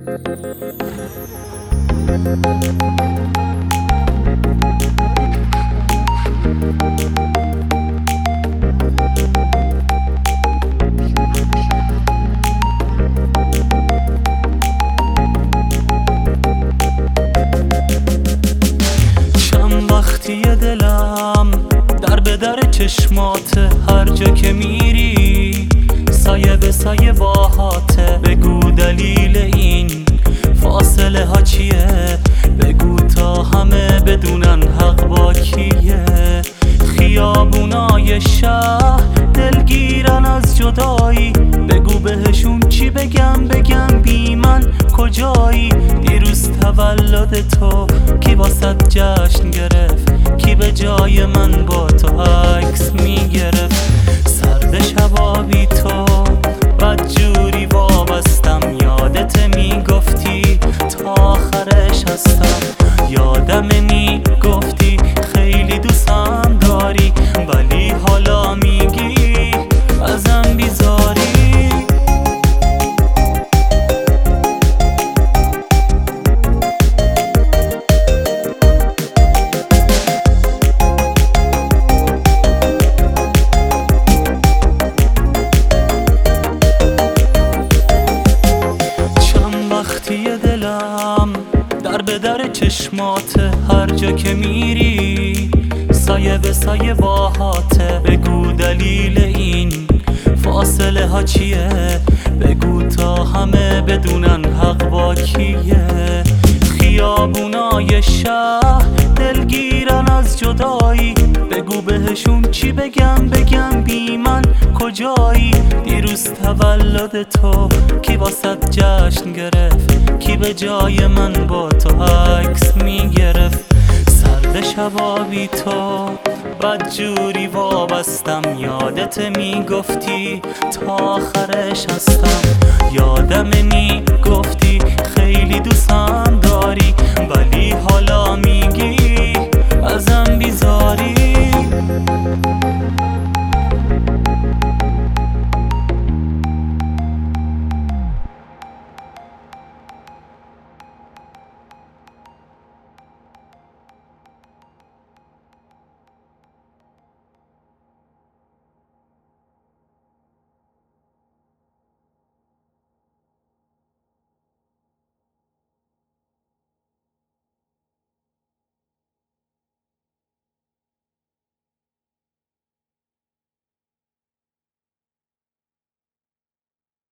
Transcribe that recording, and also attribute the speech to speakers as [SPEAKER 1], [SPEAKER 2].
[SPEAKER 1] چند وقتی دلم در به در چشمات، هر جا که میری سایه به سایه باهاته. بگو دلیل این فاصله ها چیه؟ بگو تا همه بدونن حق با کیه. خیابونای شهر دلگیرن از جدایی، بگو بهشون چی بگم بی من کجایی؟ دیروز تولد تو کی واسط جشن گرفت؟ کی به جای من با تو عکس میگرفت؟ سرد شبا بی تو بدجوری وابستم، یادت میگفتی تا آخرش هستم. یادم میگفتی خیلی دوستم داری، ولی حالا میگی ازم بیزاری. دلم در به در چشمات، هر جا که میری سایه به سایه باهاته. بگو دلیل این فاصله ها چیه؟ بگو تا همه بدونن حق با کیه. خیابونای شهر دلگیرن از جدایی، بگو بهشون چی بگم بی من کجایی؟ دیروز تولد تو کی واسط جشن گرفت؟ کی به جای من با تو عکس میگرفت؟ سرد شبا بی تو بدجوری وابستم، یادت میگفتی تا آخرش هستم. یادم